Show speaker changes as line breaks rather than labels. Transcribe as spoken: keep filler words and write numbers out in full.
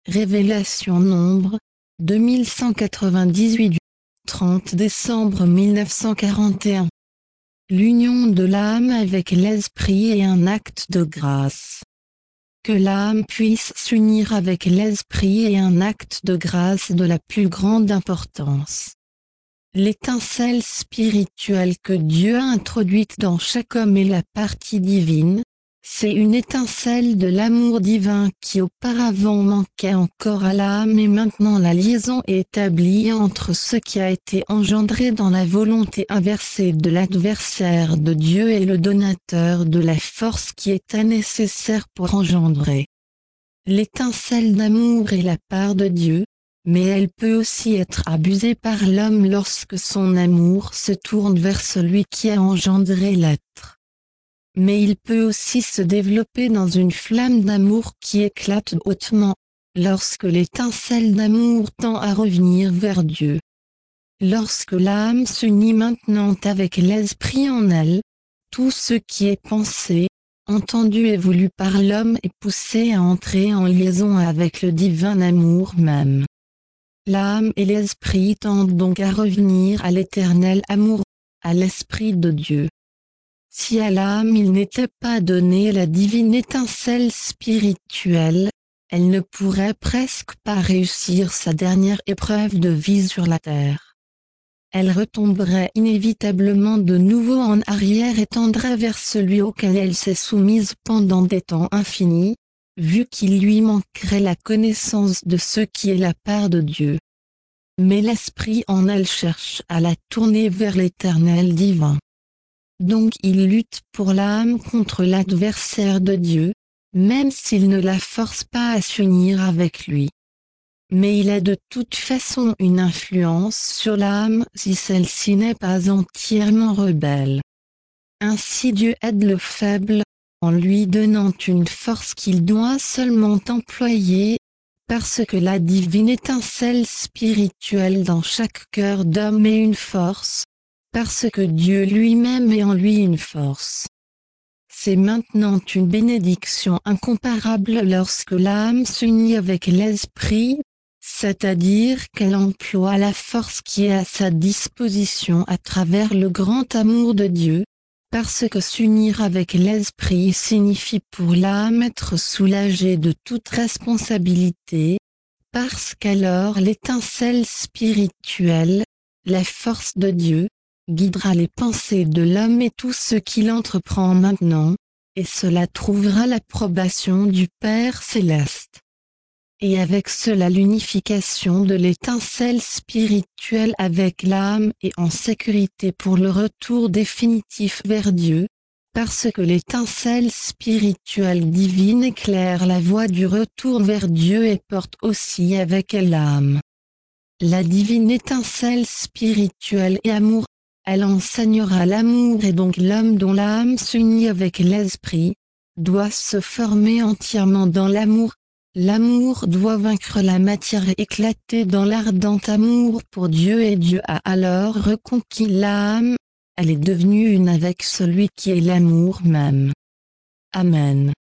Révélation Nombre, deux mille cent quatre-vingt-dix-huit du trente décembre mille neuf cent quarante et un. L'union de l'âme avec l'esprit est un acte de grâce. Que l'âme puisse s'unir avec l'esprit est un acte de grâce de la plus grande importance. L'étincelle spirituelle que Dieu a introduite dans chaque homme est la partie divine. C'est une étincelle de l'amour divin qui auparavant manquait encore à l'âme et maintenant la liaison est établie entre ce qui a été engendré dans la volonté inversée de l'adversaire de Dieu et le donateur de la force qui était nécessaire pour engendrer. L'étincelle d'amour est la part de Dieu, mais elle peut aussi être abusée par l'homme lorsque son amour se tourne vers celui qui a engendré l'être. Mais il peut aussi se développer dans une flamme d'amour qui éclate hautement, lorsque l'étincelle d'amour tend à revenir vers Dieu. Lorsque l'âme s'unit maintenant avec l'esprit en elle, tout ce qui est pensé, entendu et voulu par l'homme est poussé à entrer en liaison avec le divin amour même. L'âme et l'esprit tendent donc à revenir à l'éternel amour, à l'esprit de Dieu. Si à l'âme il n'était pas donné la divine étincelle spirituelle, elle ne pourrait presque pas réussir sa dernière épreuve de vie sur la terre. Elle retomberait inévitablement de nouveau en arrière et tendrait vers celui auquel elle s'est soumise pendant des temps infinis, vu qu'il lui manquerait la connaissance de ce qui est la part de Dieu. Mais l'esprit en elle cherche à la tourner vers l'éternel divin. Donc il lutte pour l'âme contre l'adversaire de Dieu, même s'il ne la force pas à s'unir avec lui. Mais il a de toute façon une influence sur l'âme si celle-ci n'est pas entièrement rebelle. Ainsi Dieu aide le faible, en lui donnant une force qu'il doit seulement employer, parce que la divine étincelle spirituelle dans chaque cœur d'homme est une force, parce que Dieu lui-même est en lui une force. C'est maintenant une bénédiction incomparable lorsque l'âme s'unit avec l'esprit, c'est-à-dire qu'elle emploie la force qui est à sa disposition à travers le grand amour de Dieu, parce que s'unir avec l'esprit signifie pour l'âme être soulagée de toute responsabilité, parce qu'alors l'étincelle spirituelle, la force de Dieu, guidera les pensées de l'homme et tout ce qu'il entreprend maintenant, et cela trouvera l'approbation du Père céleste. Et avec cela l'unification de l'étincelle spirituelle avec l'âme est en sécurité pour le retour définitif vers Dieu, parce que l'étincelle spirituelle divine éclaire la voie du retour vers Dieu et porte aussi avec elle l'âme. La divine étincelle spirituelle et amour, elle enseignera l'amour et donc l'homme dont l'âme s'unit avec l'esprit, doit se former entièrement dans l'amour. L'amour doit vaincre la matière et éclater dans l'ardent amour pour Dieu et Dieu a alors reconquis l'âme, elle est devenue une avec celui qui est l'amour même. Amen.